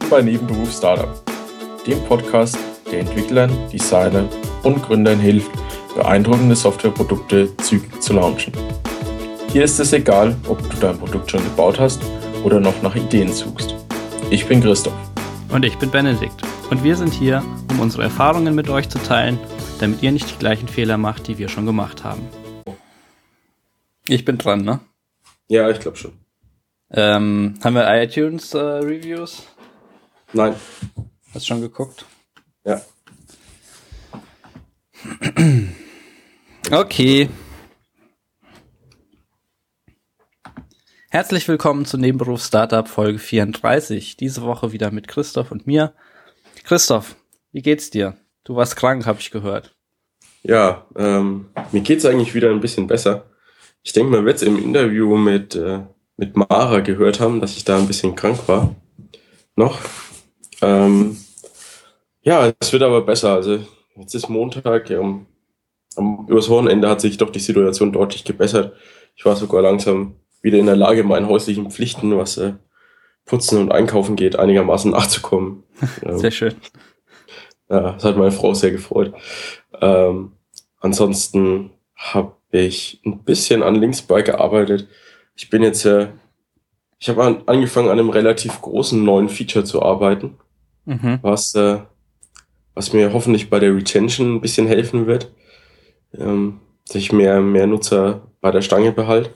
bei Nebenberuf Startup, dem Podcast, der Entwicklern, Designern und Gründern hilft, beeindruckende Softwareprodukte zügig zu launchen. Hier ist es egal, ob du dein Produkt schon gebaut hast oder noch nach Ideen suchst. Ich bin Christoph. Und ich bin Benedikt. Und wir sind hier, um unsere Erfahrungen mit euch zu teilen, damit ihr nicht die gleichen Fehler macht, die wir schon gemacht haben. Ich bin dran, ne? Ja, ich glaube schon. Haben wir iTunes Reviews? Nein. Hast du schon geguckt? Ja. Okay. Herzlich willkommen zu Nebenberuf Startup Folge 34. Diese Woche wieder mit Christoph und mir. Christoph, wie geht's dir? Du warst krank, habe ich gehört. Ja, mir geht's eigentlich wieder ein bisschen besser. Ich denke, man wird es im Interview mit Mara gehört haben, dass ich da ein bisschen krank war. Noch. Ja, es wird aber besser. Also jetzt ist Montag. Übers Wochenende hat sich doch die Situation deutlich gebessert. Ich war sogar langsam wieder in der Lage, meinen häuslichen Pflichten, was Putzen und Einkaufen geht, einigermaßen nachzukommen. Sehr schön. Ja, das hat meine Frau sehr gefreut. Ansonsten habe ich ein bisschen an Linksbike gearbeitet. Ich habe angefangen, an einem relativ großen neuen Feature zu arbeiten, was mir hoffentlich bei der Retention ein bisschen helfen wird, dass ich mehr Nutzer bei der Stange behalte.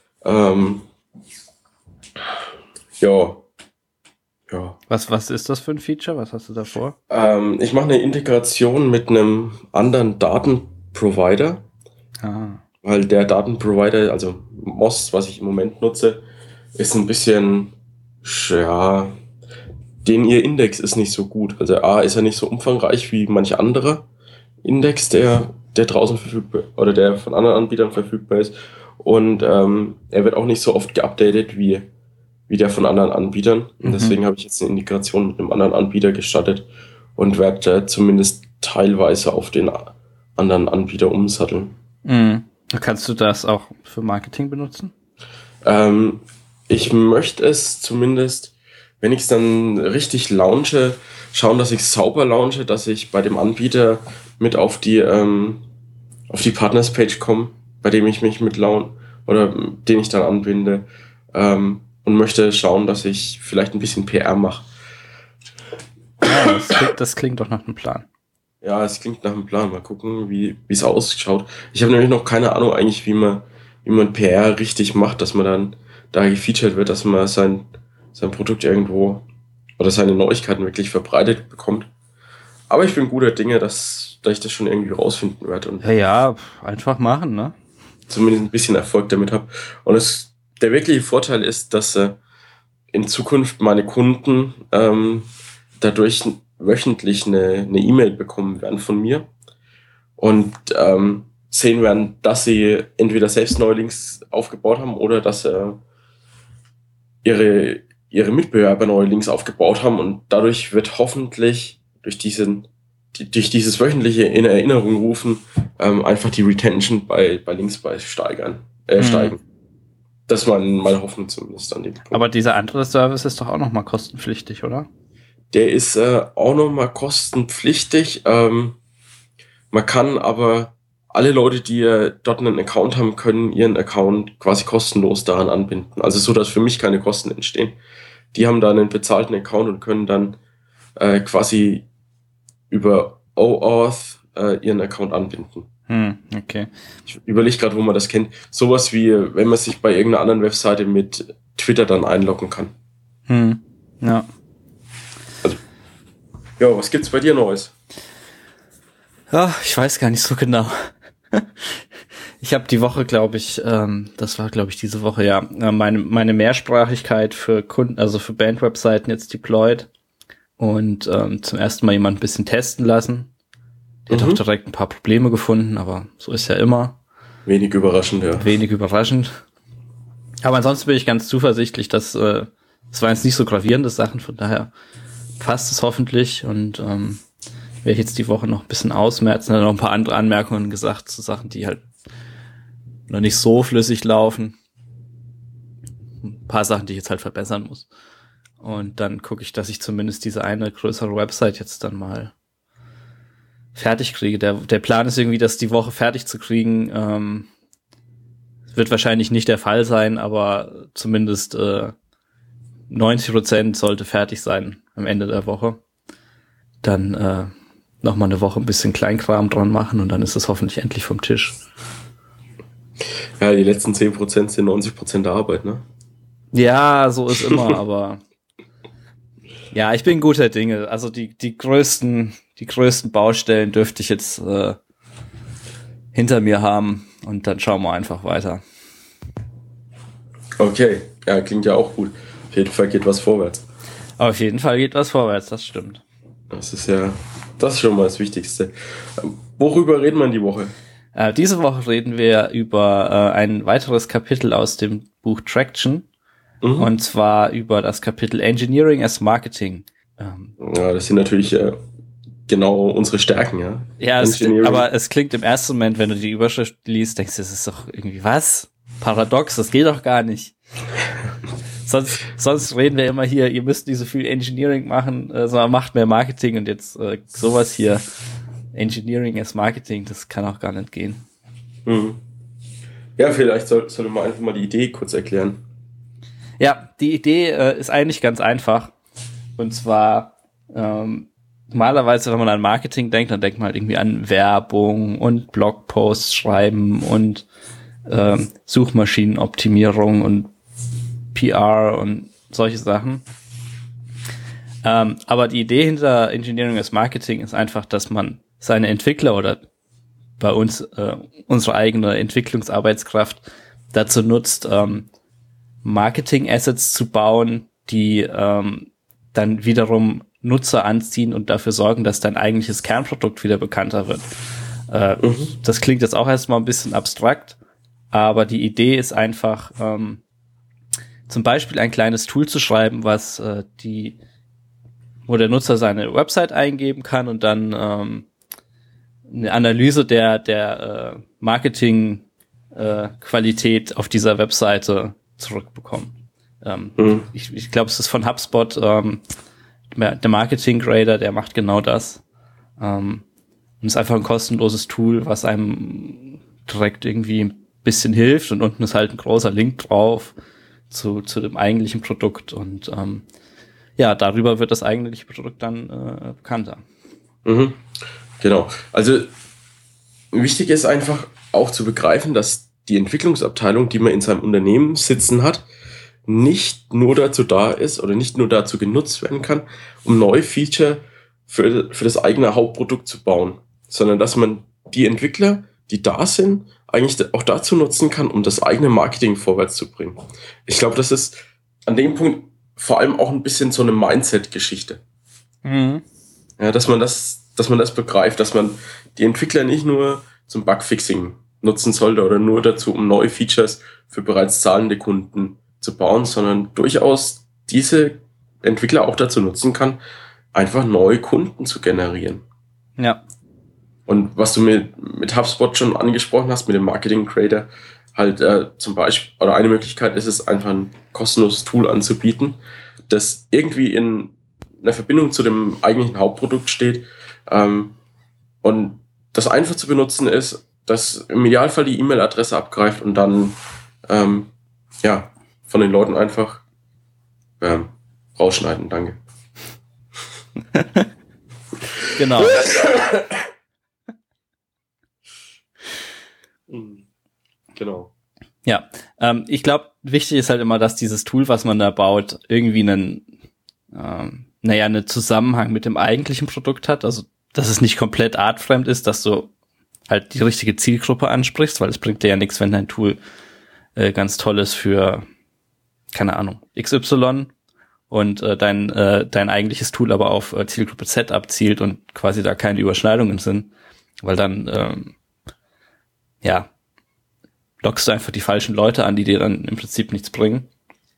Ja. Was ist das für ein Feature? Was hast du da vor? Ich mache eine Integration mit einem anderen Datenprovider. Weil der Datenprovider, also Moz, was ich im Moment nutze, ist ein bisschen, ja, ihr Index ist nicht so gut. Also A, ist er nicht so umfangreich wie manch anderer Index, der draußen verfügbar oder der von anderen Anbietern verfügbar ist. Und er wird auch nicht so oft geupdatet wie der von anderen Anbietern. Und deswegen habe ich jetzt eine Integration mit einem anderen Anbieter gestartet und werde zumindest teilweise auf den anderen Anbieter umsatteln. Kannst du das auch für Marketing benutzen? Ich möchte es zumindest, wenn ich es dann richtig launche, schauen, dass ich es sauber launche, dass ich bei dem Anbieter mit auf die Partners-Page komme, bei dem ich mich mit oder den ich dann anbinde, und möchte schauen, dass ich vielleicht ein bisschen PR mache. Ja, das klingt doch nach einem Plan. Ja, es klingt nach einem Plan. Mal gucken, wie es ausschaut. Ich habe nämlich noch keine Ahnung eigentlich, wie man PR richtig macht, dass man dann da gefeatured wird, dass man sein Produkt irgendwo oder seine Neuigkeiten wirklich verbreitet bekommt. Aber ich bin guter Dinge, dass ich das schon irgendwie rausfinden werde. Und ja, einfach machen, ne? Zumindest ein bisschen Erfolg damit habe. Und der wirkliche Vorteil ist, dass in Zukunft meine Kunden dadurch wöchentlich eine E-Mail bekommen werden von mir und sehen werden, dass sie entweder selbst neue Links aufgebaut haben oder dass ihre Mitbewerber neue Links aufgebaut haben, und dadurch wird hoffentlich durch dieses wöchentliche in Erinnerung rufen einfach die Retention bei Linksbuy steigen. Das war meine Hoffnung zumindest an dem Punkt. Aber dieser andere Service ist doch auch nochmal kostenpflichtig, oder? Der ist auch nochmal kostenpflichtig. Man kann aber alle Leute, die dort einen Account haben, können ihren Account quasi kostenlos daran anbinden. Also so, dass für mich keine Kosten entstehen. Die haben da einen bezahlten Account und können dann quasi über OAuth ihren Account anbinden. Okay. Ich überlege gerade, wo man das kennt. Sowas wie, wenn man sich bei irgendeiner anderen Webseite mit Twitter dann einloggen kann. Ja. Also, ja, was gibt's bei dir Neues? Ja, ich weiß gar nicht so genau. Ich habe die Woche, glaube ich, das war, glaube ich, diese Woche, ja, meine Mehrsprachigkeit für Kunden, also für Band-Webseiten jetzt deployed und zum ersten Mal jemand ein bisschen testen lassen. Der hat auch direkt ein paar Probleme gefunden, aber so ist ja immer. Wenig überraschend, ja. Wenig überraschend. Aber ansonsten bin ich ganz zuversichtlich, dass es waren jetzt nicht so gravierende Sachen, von daher passt es hoffentlich und werde ich jetzt die Woche noch ein bisschen ausmerzen, dann noch ein paar andere Anmerkungen gesagt zu Sachen, die halt noch nicht so flüssig laufen. Ein paar Sachen, die ich jetzt halt verbessern muss. Und dann gucke ich, dass ich zumindest diese eine größere Website jetzt dann mal fertig kriege. Der Plan ist irgendwie, das die Woche fertig zu kriegen. Wird wahrscheinlich nicht der Fall sein, aber zumindest 90% sollte fertig sein am Ende der Woche. Dann noch mal eine Woche ein bisschen Kleinkram dran machen und dann ist es hoffentlich endlich vom Tisch. Ja, die letzten 10% sind 90% der Arbeit, ne? Ja, so ist immer, aber ja, ich bin guter Dinge. Also die größten Baustellen dürfte ich jetzt hinter mir haben und dann schauen wir einfach weiter. Okay, ja, klingt ja auch gut. Auf jeden Fall geht was vorwärts. Auf jeden Fall geht was vorwärts, das stimmt. Das ist schon mal das Wichtigste. Worüber reden wir in die Woche? Diese Woche reden wir über ein weiteres Kapitel aus dem Buch Traction. Und zwar über das Kapitel Engineering as Marketing. Ja, das sind natürlich genau unsere Stärken, ja. Ja, aber es klingt im ersten Moment, wenn du die Überschrift liest, denkst du, das ist doch irgendwie was? Paradox, das geht doch gar nicht. Sonst reden wir immer hier, ihr müsst nicht so viel Engineering machen, sondern macht mehr Marketing und jetzt sowas hier. Engineering as Marketing, das kann auch gar nicht gehen. Ja, vielleicht sollte man einfach mal die Idee kurz erklären. Ja, die Idee ist eigentlich ganz einfach. Und zwar normalerweise, wenn man an Marketing denkt, dann denkt man halt irgendwie an Werbung und Blogposts schreiben und Suchmaschinenoptimierung und PR und solche Sachen. Aber die Idee hinter Engineering as Marketing ist einfach, dass man seine Entwickler oder bei uns unsere eigene Entwicklungsarbeitskraft dazu nutzt, Marketing-Assets zu bauen, die dann wiederum Nutzer anziehen und dafür sorgen, dass dein eigentliches Kernprodukt wieder bekannter wird. Das klingt jetzt auch erstmal ein bisschen abstrakt, aber die Idee ist einfach, zum Beispiel ein kleines Tool zu schreiben, wo der Nutzer seine Website eingeben kann und dann eine Analyse der Marketing-Qualität auf dieser Webseite zurückbekommen. Ich glaube, es ist von HubSpot, der Marketing Grader, der macht genau das. Und ist einfach ein kostenloses Tool, was einem direkt irgendwie ein bisschen hilft und unten ist halt ein großer Link drauf zu dem eigentlichen Produkt und ja, darüber wird das eigentliche Produkt dann bekannter. Genau. Also wichtig ist einfach auch zu begreifen, dass die Entwicklungsabteilung, die man in seinem Unternehmen sitzen hat, nicht nur dazu da ist oder nicht nur dazu genutzt werden kann, um neue Feature für das eigene Hauptprodukt zu bauen, sondern dass man die Entwickler, die da sind, eigentlich auch dazu nutzen kann, um das eigene Marketing vorwärts zu bringen. Ich glaube, das ist an dem Punkt vor allem auch ein bisschen so eine Mindset-Geschichte. Ja, dass man das begreift, dass man die Entwickler nicht nur zum Bugfixing nutzen sollte oder nur dazu, um neue Features für bereits zahlende Kunden zu bauen, sondern durchaus diese Entwickler auch dazu nutzen kann, einfach neue Kunden zu generieren. Ja. Und was du mit HubSpot schon angesprochen hast, mit dem Marketing Creator, halt zum Beispiel, oder eine Möglichkeit ist es, einfach ein kostenloses Tool anzubieten, das irgendwie in einer Verbindung zu dem eigentlichen Hauptprodukt steht und das einfach zu benutzen ist, das im Idealfall die E-Mail-Adresse abgreift und dann von den Leuten einfach rausschneiden. Danke. Genau. Genau. Ja, ich glaube, wichtig ist halt immer, dass dieses Tool, was man da baut, irgendwie einen Zusammenhang mit dem eigentlichen Produkt hat. Also, dass es nicht komplett artfremd ist, dass du halt die richtige Zielgruppe ansprichst, weil es bringt dir ja nichts, wenn dein Tool ganz toll ist für, keine Ahnung, XY und dein eigentliches Tool aber auf Zielgruppe Z abzielt und quasi da keine Überschneidungen sind, weil dann lockst du einfach die falschen Leute an, die dir dann im Prinzip nichts bringen.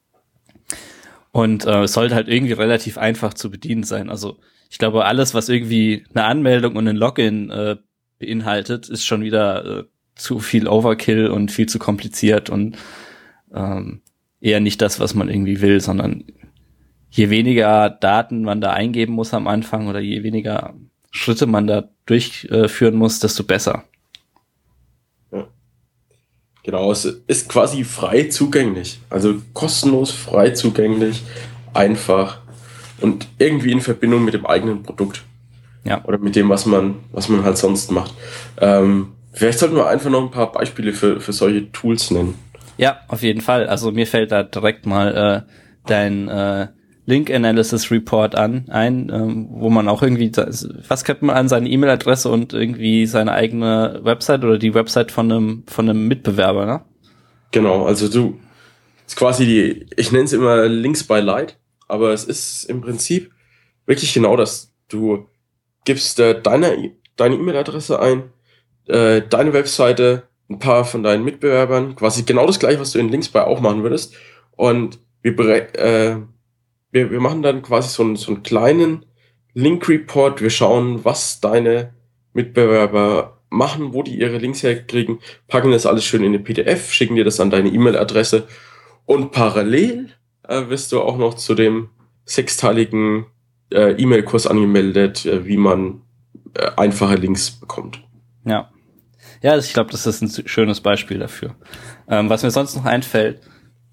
Und es sollte halt irgendwie relativ einfach zu bedienen sein. Also ich glaube, alles, was irgendwie eine Anmeldung und ein Login beinhaltet, ist schon wieder zu viel Overkill und viel zu kompliziert und eher nicht das, was man irgendwie will, sondern je weniger Daten man da eingeben muss am Anfang oder je weniger Schritte man da durchführen muss, desto besser. Ja. Genau, es ist quasi frei zugänglich. Also kostenlos, frei zugänglich, einfach und irgendwie in Verbindung mit dem eigenen Produkt. Ja. Oder mit dem, was man halt sonst macht. Vielleicht sollten wir einfach noch ein paar Beispiele für solche Tools nennen. Ja, auf jeden Fall. Also mir fällt da direkt mal dein Link Analysis Report ein, wo man auch irgendwie, was könnte man an seine E-Mail-Adresse und irgendwie seine eigene Website oder die Website von einem Mitbewerber, ne? Genau, also ist quasi ich nenne es immer Links by Light, aber es ist im Prinzip wirklich genau das. Du gibst deine E-Mail-Adresse ein, deine Webseite, ein paar von deinen Mitbewerbern, quasi genau das gleiche, was du in Links by auch machen würdest. Und wir machen dann quasi so einen kleinen Link-Report. Wir schauen, was deine Mitbewerber machen, wo die ihre Links herkriegen, packen das alles schön in eine PDF, schicken dir das an deine E-Mail-Adresse und parallel wirst du auch noch zu dem 6-teiligen E-Mail-Kurs angemeldet, wie man einfache Links bekommt. Ja. Ja, ich glaube, das ist ein schönes Beispiel dafür. Was mir sonst noch einfällt,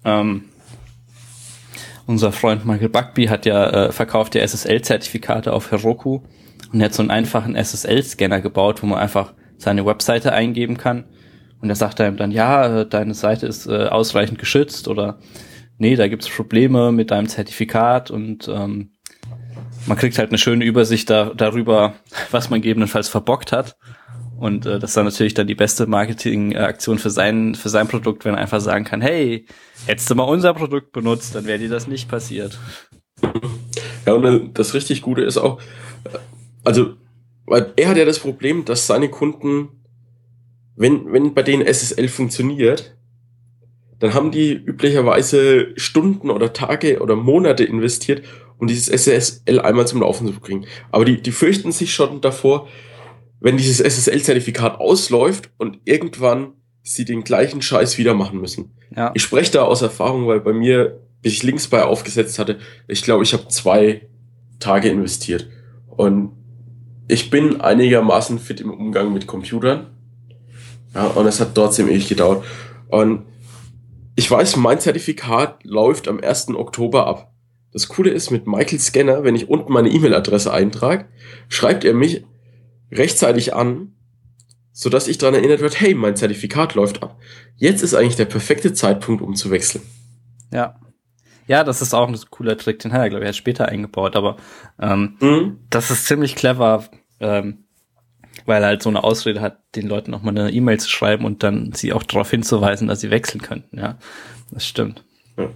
unser Freund Michael Bugbee hat verkauft ja SSL-Zertifikate auf Heroku und er hat so einen einfachen SSL-Scanner gebaut, wo man einfach seine Webseite eingeben kann. Und er sagt einem dann, ja, deine Seite ist ausreichend geschützt oder nee, da gibt's Probleme mit deinem Zertifikat und man kriegt halt eine schöne Übersicht darüber, was man gegebenenfalls verbockt hat. Und das ist dann natürlich dann die beste Marketingaktion für sein Produkt, wenn er einfach sagen kann, hey, hättest du mal unser Produkt benutzt, dann wäre dir das nicht passiert. Ja, und das richtig Gute ist auch, also, weil er hat ja das Problem, dass seine Kunden, wenn bei denen SSL funktioniert, dann haben die üblicherweise Stunden oder Tage oder Monate investiert, um dieses SSL einmal zum Laufen zu bringen. Aber die fürchten sich schon davor, wenn dieses SSL-Zertifikat ausläuft und irgendwann sie den gleichen Scheiß wieder machen müssen. Ja. Ich spreche da aus Erfahrung, weil bei mir, bis ich Links bei aufgesetzt hatte, ich glaube, ich habe 2 Tage investiert. Und ich bin einigermaßen fit im Umgang mit Computern. Ja, und es hat trotzdem ewig gedauert. Und ich weiß, mein Zertifikat läuft am 1. Oktober ab. Das Coole ist, mit Michael Scanner, wenn ich unten meine E-Mail-Adresse eintrage, schreibt er mich rechtzeitig an, sodass ich daran erinnert wird, hey, mein Zertifikat läuft ab. Jetzt ist eigentlich der perfekte Zeitpunkt, um zu wechseln. Ja. Ja, das ist auch ein cooler Trick, den hat er, glaube ich, erst später eingebaut, aber das ist ziemlich clever, weil er halt so eine Ausrede hat, den Leuten auch mal eine E-Mail zu schreiben und dann sie auch darauf hinzuweisen, dass sie wechseln könnten. Ja, das stimmt. Ja.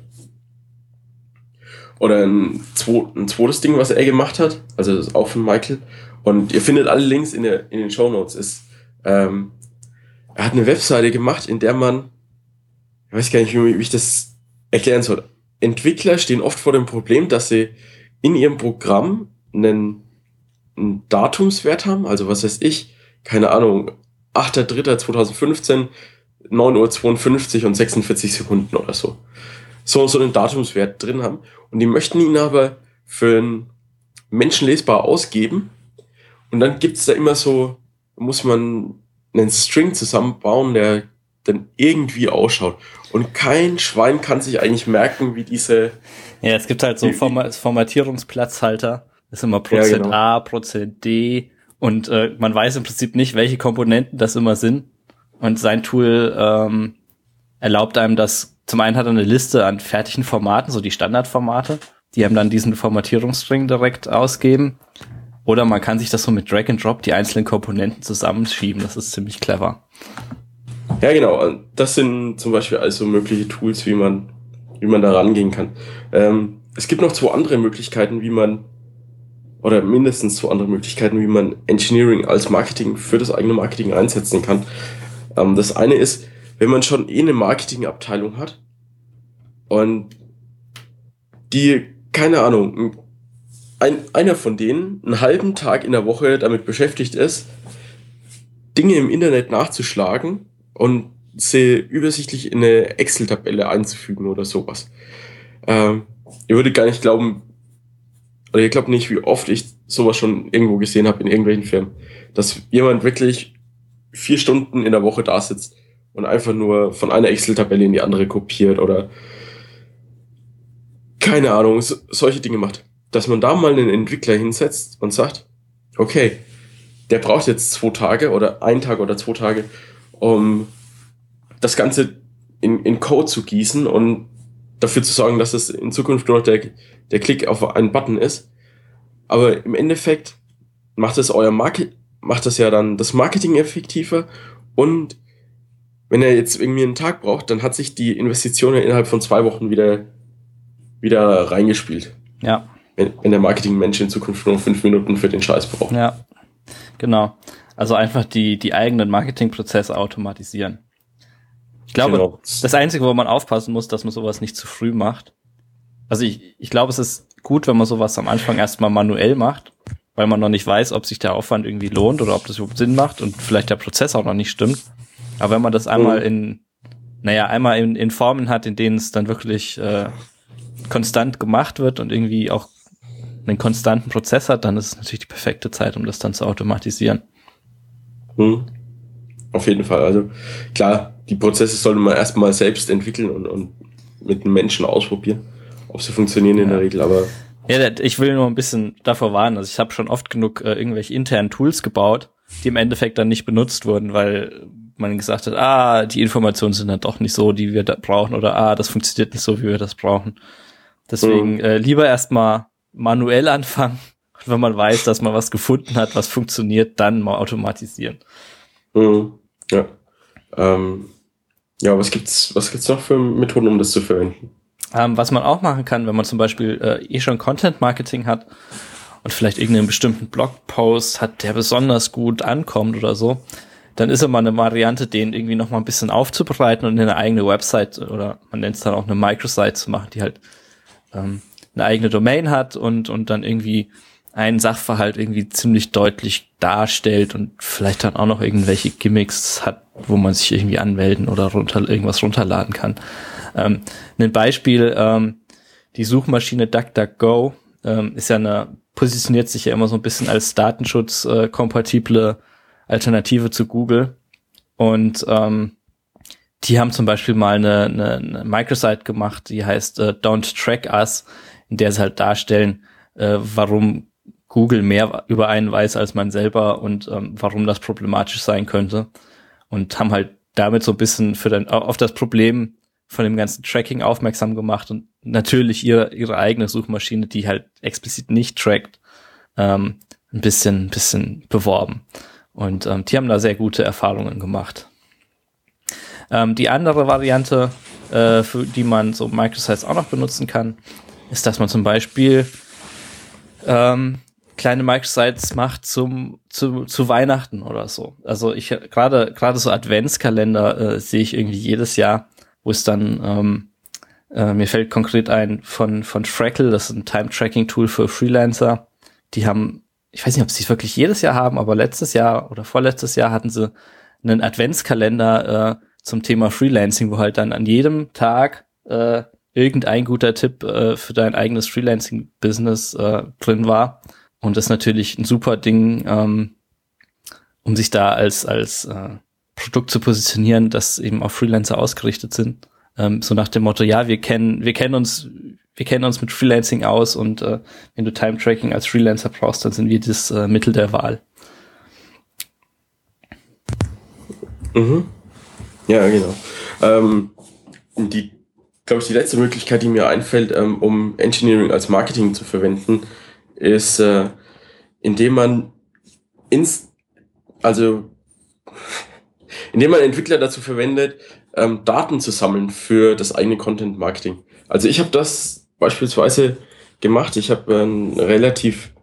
Oder ein zweites Ding, was er gemacht hat, also das ist auch von Michael, und ihr findet alle Links in den Shownotes, ist, er hat eine Webseite gemacht, in der man, ich weiß gar nicht, wie ich das erklären soll. Entwickler stehen oft vor dem Problem, dass sie in ihrem Programm einen Datumswert haben, also was weiß ich, keine Ahnung, 8.3.2015, 9:52 und 46 Sekunden oder so. So einen Datumswert drin haben. Und die möchten ihn aber für einen Menschen lesbar ausgeben. Und dann gibt's da immer so, muss man einen String zusammenbauen, der dann irgendwie ausschaut. Und kein Schwein kann sich eigentlich merken, wie diese... Ja, es gibt halt so Formatierungsplatzhalter. Das ist immer Prozent ja, genau. A, Prozent D. Und man weiß im Prinzip nicht, welche Komponenten das immer sind. Und sein Tool erlaubt einem das. Zum einen hat er eine Liste an fertigen Formaten, so die Standardformate, die einem dann diesen Formatierungsstring direkt ausgeben. Oder man kann sich das so mit Drag and Drop die einzelnen Komponenten zusammenschieben. Das ist ziemlich clever. Ja, genau. Das sind zum Beispiel also mögliche Tools, wie man da rangehen kann. Es gibt noch 2 andere Möglichkeiten, mindestens 2 andere Möglichkeiten, wie man Engineering als Marketing für das eigene Marketing einsetzen kann. Das eine ist, wenn man schon eine Marketingabteilung hat und die, keine Ahnung, einer von denen einen halben Tag in der Woche damit beschäftigt ist, Dinge im Internet nachzuschlagen und sie übersichtlich in eine Excel-Tabelle einzufügen oder sowas. Ihr würdet gar nicht glauben, oder ihr glaubt nicht, wie oft ich sowas schon irgendwo gesehen habe in irgendwelchen Firmen, dass jemand wirklich 4 Stunden in der Woche da sitzt und einfach nur von einer Excel-Tabelle in die andere kopiert oder keine Ahnung, solche Dinge macht. Dass man da mal einen Entwickler hinsetzt und sagt, okay, der braucht jetzt 2 Tage oder 1 Tag oder 2 Tage, um das Ganze in Code zu gießen und dafür zu sorgen, dass es in Zukunft nur noch der Klick auf einen Button ist. Aber im Endeffekt macht das ja dann das Marketing effektiver, und wenn er jetzt irgendwie einen Tag braucht, dann hat sich die Investition innerhalb von 2 Wochen wieder reingespielt. Ja. Wenn der Marketingmensch in Zukunft nur 5 Minuten für den Scheiß braucht. Ja, genau. Also einfach die eigenen Marketingprozesse automatisieren. Ich glaube, genau. Das Einzige, wo man aufpassen muss, dass man sowas nicht zu früh macht. Also ich glaube, es ist gut, wenn man sowas am Anfang erstmal manuell macht, weil man noch nicht weiß, ob sich der Aufwand irgendwie lohnt oder ob das überhaupt Sinn macht und vielleicht der Prozess auch noch nicht stimmt. Aber wenn man das einmal in Formen hat, in denen es dann wirklich konstant gemacht wird und irgendwie auch einen konstanten Prozess hat, dann ist es natürlich die perfekte Zeit, um das dann zu automatisieren. Auf jeden Fall. Also klar, die Prozesse sollte man erstmal selbst entwickeln und mit einem Menschen ausprobieren, ob sie funktionieren in der Regel, aber... Ja, ich will nur ein bisschen davor warnen. Also ich habe schon oft genug irgendwelche internen Tools gebaut, die im Endeffekt dann nicht benutzt wurden, weil man gesagt hat, die Informationen sind dann doch nicht so, die wir da brauchen, oder das funktioniert nicht so, wie wir das brauchen. Deswegen lieber erstmal manuell anfangen. Und wenn man weiß, dass man was gefunden hat, was funktioniert, dann mal automatisieren. Ja. Was gibt's noch für Methoden, um das zu verwenden? Was man auch machen kann, wenn man zum Beispiel schon Content Marketing hat und vielleicht irgendeinen bestimmten Blogpost hat, der besonders gut ankommt oder so, dann ist immer eine Variante, den irgendwie noch mal ein bisschen aufzubereiten und in eine eigene Website oder man nennt es dann auch eine Microsite zu machen, die halt eine eigene Domain hat und dann irgendwie einen Sachverhalt irgendwie ziemlich deutlich darstellt und vielleicht dann auch noch irgendwelche Gimmicks hat, wo man sich irgendwie anmelden oder irgendwas runterladen kann. Ein Beispiel, die Suchmaschine DuckDuckGo positioniert sich ja immer so ein bisschen als datenschutzkompatible Alternative zu Google. Und die haben zum Beispiel mal eine Microsite gemacht, die heißt Don't Track Us, in der sie halt darstellen, warum Google mehr über einen weiß als man selber und warum das problematisch sein könnte. Und haben halt damit so ein bisschen auf das Problem von dem ganzen Tracking aufmerksam gemacht und natürlich ihre eigene Suchmaschine, die halt explizit nicht trackt, ein bisschen beworben. Und die haben da sehr gute Erfahrungen gemacht. Die andere Variante, für die man so Microsites auch noch benutzen kann, ist, dass man zum Beispiel kleine Microsites macht zu Weihnachten oder so. Also ich gerade so Adventskalender sehe ich irgendwie jedes Jahr, wo es dann mir fällt konkret ein von Frackle, das ist ein Time-Tracking-Tool für Freelancer. Die haben, ich weiß nicht, ob sie es wirklich jedes Jahr haben, aber letztes Jahr oder vorletztes Jahr hatten sie einen Adventskalender zum Thema Freelancing, wo halt dann an jedem Tag irgendein guter Tipp für dein eigenes Freelancing-Business drin war. Und das ist natürlich ein super Ding, um sich da als Produkt zu positionieren, das eben auf Freelancer ausgerichtet sind. So nach dem Motto, ja, wir kennen uns mit Freelancing aus und wenn du Time-Tracking als Freelancer brauchst, dann sind wir das Mittel der Wahl. Ja, genau. Die letzte Möglichkeit, die mir einfällt, um Engineering als Marketing zu verwenden, ist, indem man Entwickler dazu verwendet, Daten zu sammeln für das eigene Content Marketing. Also ich habe das beispielsweise gemacht. Ich habe ein relativ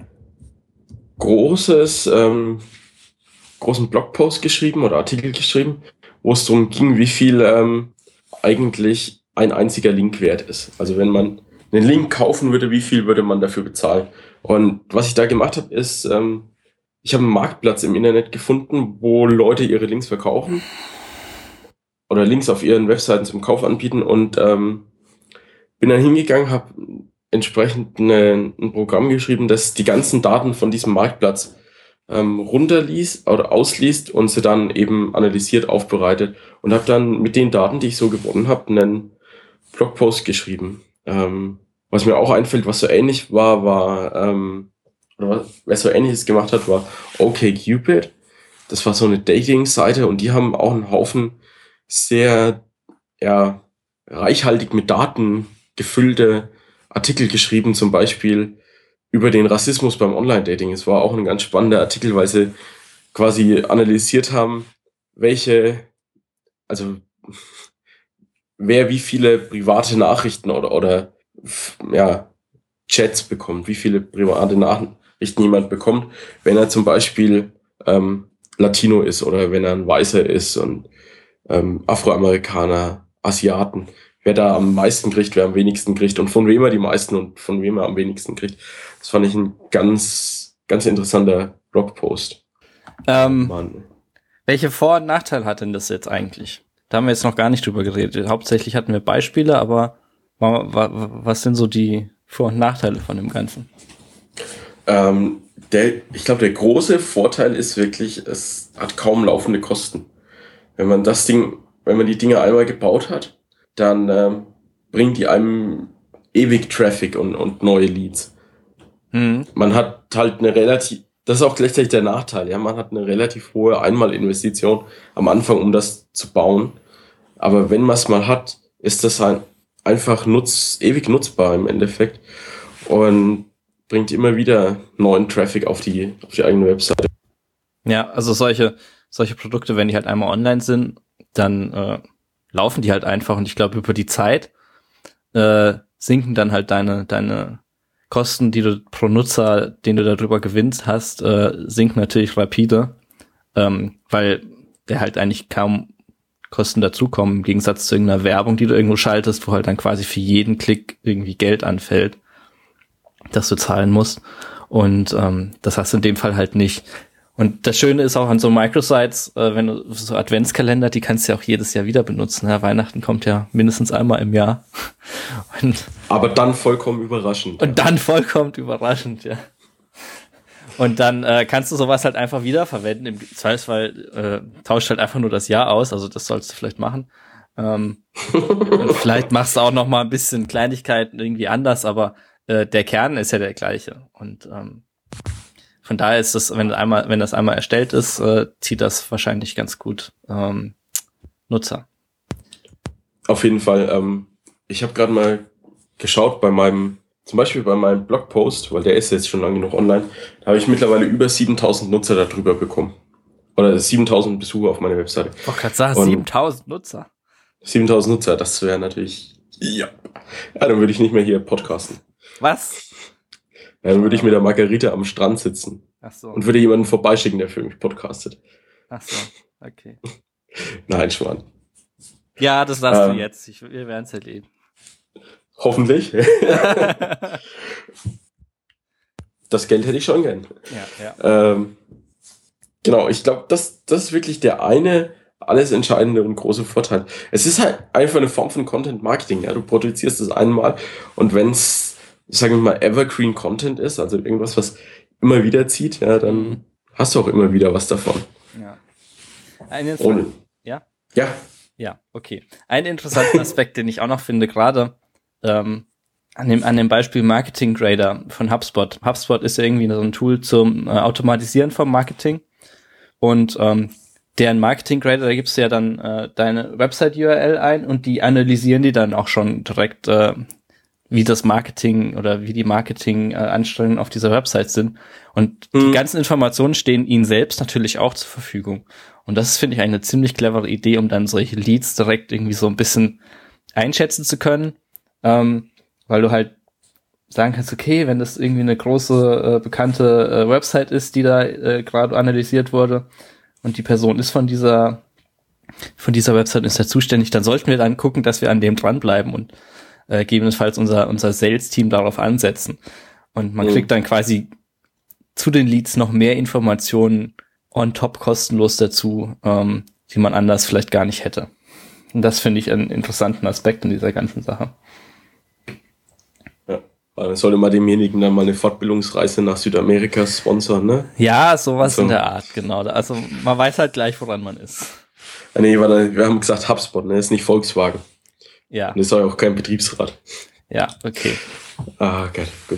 großen Blogpost geschrieben oder Artikel geschrieben, wo es darum ging, wie viel eigentlich ein einziger Link wert ist. Also wenn man einen Link kaufen würde, wie viel würde man dafür bezahlen? Und was ich da gemacht habe, ist, ich habe einen Marktplatz im Internet gefunden, wo Leute ihre Links verkaufen oder Links auf ihren Webseiten zum Kauf anbieten und bin dann hingegangen, habe entsprechend ein Programm geschrieben, das die ganzen Daten von diesem Marktplatz runterliest oder ausliest und sie dann eben analysiert, aufbereitet und habe dann mit den Daten, die ich so gewonnen habe, einen Blogpost geschrieben. Was mir auch einfällt, was so ähnlich war, oder wer so Ähnliches gemacht hat, war OkCupid. Das war so eine Dating-Seite und die haben auch einen Haufen sehr, ja, reichhaltig mit Daten gefüllte Artikel geschrieben, zum Beispiel über den Rassismus beim Online-Dating. Es war auch ein ganz spannender Artikel, weil sie quasi analysiert haben, also wer wie viele private Nachrichten oder ja, Chats bekommt, wie viele private Nachrichten jemand bekommt, wenn er zum Beispiel Latino ist oder wenn er ein Weißer ist und Afroamerikaner, Asiaten, wer da am meisten kriegt, wer am wenigsten kriegt und von wem er die meisten und von wem er am wenigsten kriegt. Das fand ich ein ganz, ganz interessanter Blogpost. Welche Vor- und Nachteile hat denn das jetzt eigentlich? Da haben wir jetzt noch gar nicht drüber geredet. Hauptsächlich hatten wir Beispiele, aber was sind so die Vor- und Nachteile von dem Ganzen? Ich glaube, der große Vorteil ist wirklich, es hat kaum laufende Kosten. Wenn man die Dinge einmal gebaut hat, dann bringen die einem ewig Traffic und neue Leads. Man hat halt das ist auch gleichzeitig der Nachteil, ja, man hat eine relativ hohe Einmalinvestition am Anfang, um das zu bauen. Aber wenn man es mal hat, ist das einfach ewig nutzbar im Endeffekt und bringt immer wieder neuen Traffic auf die eigene Webseite. Ja, also solche Produkte, wenn die halt einmal online sind, dann laufen die halt einfach und ich glaube über die Zeit sinken dann halt deine Kosten, die du pro Nutzer, den du darüber gewinnst hast, sinken natürlich rapide, weil der halt eigentlich kaum Kosten dazukommen, im Gegensatz zu irgendeiner Werbung, die du irgendwo schaltest, wo halt dann quasi für jeden Klick irgendwie Geld anfällt, das du zahlen musst. Und das hast du in dem Fall halt nicht. Und das Schöne ist auch an so Microsites, wenn du so Adventskalender, die kannst du ja auch jedes Jahr wieder benutzen. Ja, Weihnachten kommt ja mindestens einmal im Jahr. Aber dann vollkommen überraschend. Und dann vollkommen überraschend, ja. Und dann kannst du sowas halt einfach wiederverwenden. Im Zweifelsfall tauscht halt einfach nur das Jahr aus. Also das sollst du vielleicht machen. Und vielleicht machst du auch noch mal ein bisschen Kleinigkeiten irgendwie anders, aber der Kern ist ja der gleiche. Und von daher ist es, wenn das einmal erstellt ist, zieht das wahrscheinlich ganz gut Nutzer. Auf jeden Fall. Ich habe gerade mal geschaut zum Beispiel bei meinem Blogpost, weil der ist jetzt schon lange genug online, da habe ich mittlerweile über 7.000 Nutzer darüber bekommen. Oder 7.000 Besucher auf meiner Webseite. Ich wollte gerade sagen, 7.000 Nutzer. 7.000 Nutzer, das wäre natürlich, ja, dann würde ich nicht mehr hier podcasten. Was? Ja, dann würde ich mit der Margarita am Strand sitzen. Ach so. Und würde jemanden vorbeischicken, der für mich podcastet. Ach so, okay. Nein, Schwan. Ja, das lasst du jetzt. Wir werden es erleben. Hoffentlich. Das Geld hätte ich schon gern. Ja. Genau, ich glaube, das ist wirklich der eine alles entscheidende und große Vorteil. Es ist halt einfach eine Form von Content Marketing. Ja? Du produzierst es einmal und wenn es, sagen wir mal, Evergreen Content ist, also irgendwas, was immer wieder zieht, ja, dann hast du auch immer wieder was davon. Ja. Ja? Ja. Ja, okay. Ein interessanter Aspekt, den ich auch noch finde, gerade an dem Beispiel Marketing Grader von HubSpot. HubSpot ist ja irgendwie so ein Tool zum Automatisieren vom Marketing. Und deren Marketing Grader, da gibst du ja dann deine Website-URL ein und die analysieren die dann auch schon direkt, wie das Marketing oder wie die Marketing-Anstrengungen auf dieser Website sind. Und die ganzen Informationen stehen ihnen selbst natürlich auch zur Verfügung. Und das finde ich eine ziemlich clevere Idee, um dann solche Leads direkt irgendwie so ein bisschen einschätzen zu können. Weil du halt sagen kannst, okay, wenn das irgendwie eine große, bekannte Website ist, die da gerade analysiert wurde und die Person ist von dieser Website ist ja zuständig, dann sollten wir dann gucken, dass wir an dem dranbleiben und gegebenenfalls unser Sales-Team darauf ansetzen. Und man kriegt dann quasi zu den Leads noch mehr Informationen on top kostenlos dazu, die man anders vielleicht gar nicht hätte. Und das finde ich einen interessanten Aspekt in dieser ganzen Sache. Man sollte mal demjenigen dann mal eine Fortbildungsreise nach Südamerika sponsern, ne? Ja, sowas So. in der Art, genau. Also man weiß halt gleich, woran man ist. Nee, wir haben gesagt HubSpot, ne? Das ist nicht Volkswagen. Ja. Und das ist auch kein Betriebsrat. Ja, okay. Geil, gut.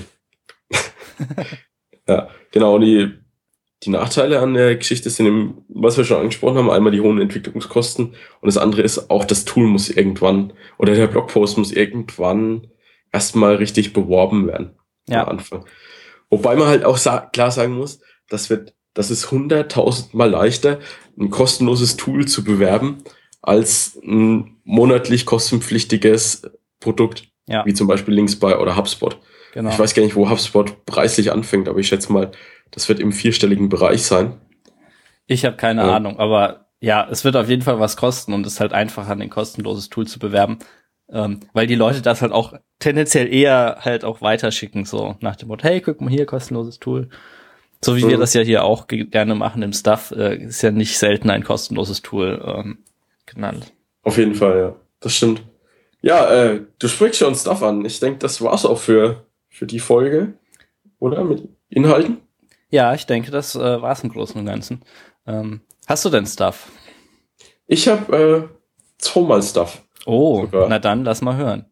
Ja, genau. Die Nachteile an der Geschichte sind eben, was wir schon angesprochen haben, einmal die hohen Entwicklungskosten und das andere ist auch, das Tool muss irgendwann oder der Blogpost muss irgendwann erstmal richtig beworben werden. Ja. Am Anfang. Wobei man halt auch klar sagen muss, das ist 100.000 Mal leichter, ein kostenloses Tool zu bewerben, als ein monatlich kostenpflichtiges Produkt, wie zum Beispiel Linksbuy oder HubSpot. Genau. Ich weiß gar nicht, wo HubSpot preislich anfängt, aber ich schätze mal, das wird im 4-stelligen Bereich sein. Ich habe keine Ahnung, aber ja, es wird auf jeden Fall was kosten und es ist halt einfacher, ein kostenloses Tool zu bewerben, weil die Leute das halt auch tendenziell eher halt auch weiterschicken, so nach dem Motto, hey, guck mal hier, kostenloses Tool. So wie wir das ja hier auch gerne machen im Stuff, ist ja nicht selten ein kostenloses Tool genannt. Auf jeden Fall, ja. Das stimmt. Ja, du sprichst schon Stuff an. Ich denke, das war's auch für die Folge, oder? Mit Inhalten? Ja, ich denke, das war's im Großen und Ganzen. Hast du denn Stuff? Ich habe zweimal Stuff. Oh, sogar. Na dann, lass mal hören.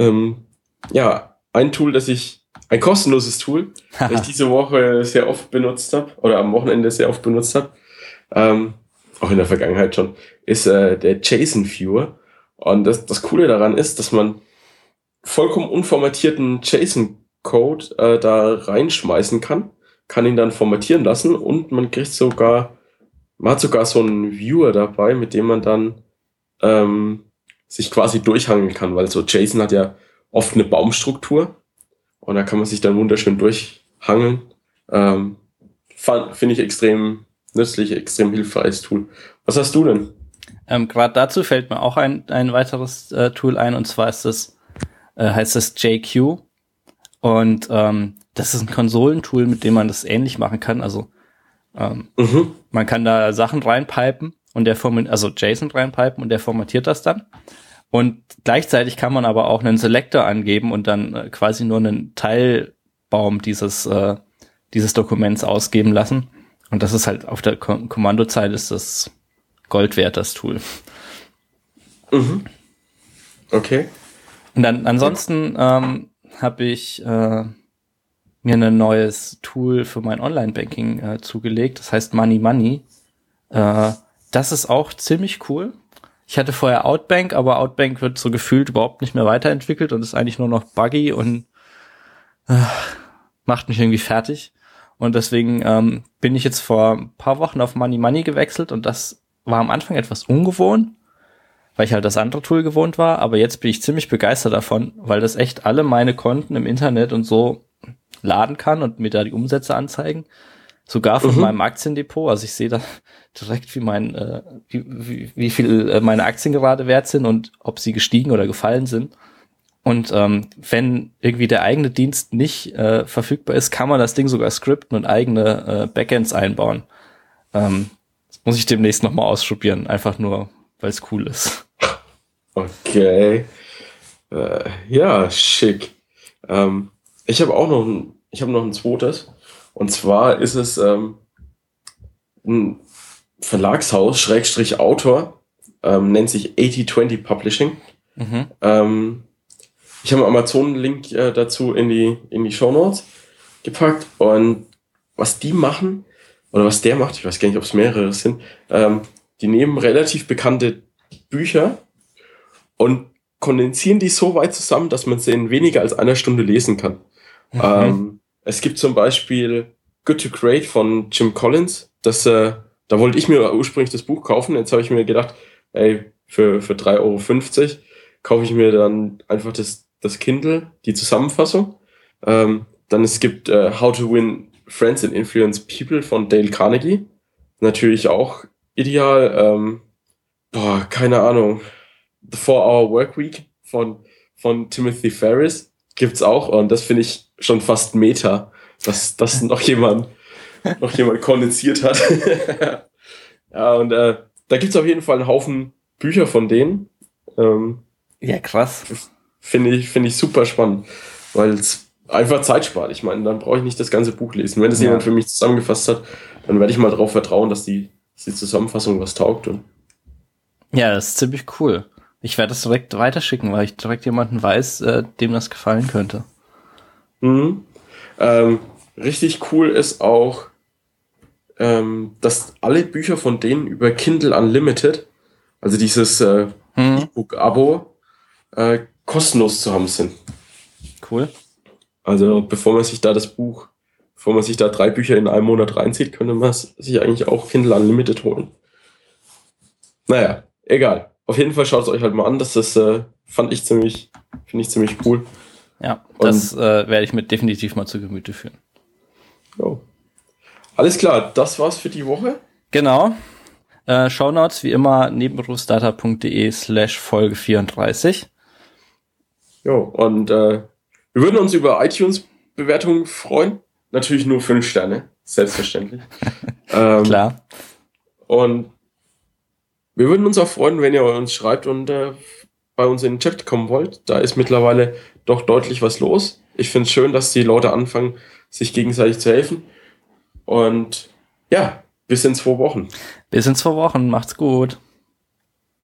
Ja, ein kostenloses Tool, das ich diese Woche sehr oft benutzt habe, oder am Wochenende sehr oft benutzt habe, auch in der Vergangenheit schon, ist der JSON Viewer. Und das Coole daran ist, dass man vollkommen unformatierten JSON-Code da reinschmeißen kann ihn dann formatieren lassen und man hat sogar so einen Viewer dabei, mit dem man dann sich quasi durchhangeln kann, weil so JSON hat ja oft eine Baumstruktur und da kann man sich dann wunderschön durchhangeln. Finde ich extrem nützlich, extrem hilfreiches Tool. Was hast du denn? Gerade dazu fällt mir auch ein weiteres Tool ein, und zwar ist heißt das JQ. Und das ist ein Konsolentool, mit dem man das ähnlich machen kann. Also man kann da Sachen reinpipen und JSON reinpipen und der formatiert das dann. Und gleichzeitig kann man aber auch einen Selector angeben und dann quasi nur einen Teilbaum dieses Dokuments ausgeben lassen. Und das ist halt auf der Kommandozeile ist das Gold wert, das Tool. Mhm. Okay. Und dann ansonsten habe ich mir ein neues Tool für mein Online-Banking zugelegt. Das heißt Money. Das ist auch ziemlich cool. Ich hatte vorher Outbank, aber Outbank wird so gefühlt überhaupt nicht mehr weiterentwickelt und ist eigentlich nur noch buggy und macht mich irgendwie fertig. Und deswegen bin ich jetzt vor ein paar Wochen auf Money gewechselt und das war am Anfang etwas ungewohnt, weil ich halt das andere Tool gewohnt war, aber jetzt bin ich ziemlich begeistert davon, weil das echt alle meine Konten im Internet und so laden kann und mir da die Umsätze anzeigen. Sogar von meinem Aktiendepot. Also ich sehe da direkt, wie viel meine Aktien gerade wert sind und ob sie gestiegen oder gefallen sind. Und wenn irgendwie der eigene Dienst nicht verfügbar ist, kann man das Ding sogar skripten und eigene Backends einbauen. Das muss ich demnächst nochmal ausprobieren, einfach nur, weil es cool ist. Okay. Ja, schick. Ich habe noch ein zweites. Und zwar ist es ein Verlagshaus, Schrägstrich Autor, nennt sich 8020 Publishing. Ich habe einen Amazon-Link dazu in die Shownotes gepackt. Und was die machen, oder was der macht, ich weiß gar nicht, ob es mehrere sind, die nehmen relativ bekannte Bücher und kondensieren die so weit zusammen, dass man sie in weniger als einer Stunde lesen kann. Es gibt zum Beispiel Good to Great von Jim Collins. Da wollte ich mir ursprünglich das Buch kaufen. Jetzt habe ich mir gedacht, ey, für 3,50 € kaufe ich mir dann einfach das Kindle, die Zusammenfassung. Dann es gibt How to Win Friends and Influence People von Dale Carnegie. Natürlich auch ideal. Keine Ahnung. The 4-Hour Workweek von Timothy Ferriss gibt's auch. Und das finde ich schon fast Meta, dass das noch jemand kondensiert hat. Ja, und da gibt's auf jeden Fall einen Haufen Bücher von denen. Ja, krass. Finde ich super spannend, weil es einfach Zeit spart. Ich meine, dann brauche ich nicht das ganze Buch lesen. Wenn das Ja. jemand für mich zusammengefasst hat, dann werde ich mal darauf vertrauen, dass die Zusammenfassung was taugt. Und Ja, das ist ziemlich cool. Ich werde das direkt weiterschicken, weil ich direkt jemanden weiß, dem das gefallen könnte. Richtig cool ist auch, dass alle Bücher von denen über Kindle Unlimited, also dieses E-Book-Abo, kostenlos zu haben sind. Cool. Also bevor man sich da 3 Bücher in einem Monat reinzieht, könnte man sich eigentlich auch Kindle Unlimited holen. Naja, egal. Auf jeden Fall schaut es euch halt mal an. Das finde ich ziemlich cool. Ja, das werde ich mir definitiv mal zu Gemüte führen. Jo. Alles klar, das war's für die Woche. Genau. Shownotes wie immer nebenberufsdata.de/Folge 34. Jo, und wir würden uns über iTunes-Bewertungen freuen. Natürlich nur 5 Sterne, selbstverständlich. Klar. Und wir würden uns auch freuen, wenn ihr uns schreibt und bei uns in den Chat kommen wollt. Da ist mittlerweile doch deutlich was los. Ich finde es schön, dass die Leute anfangen, sich gegenseitig zu helfen. Und ja, bis in 2 Wochen. Bis in 2 Wochen. Macht's gut.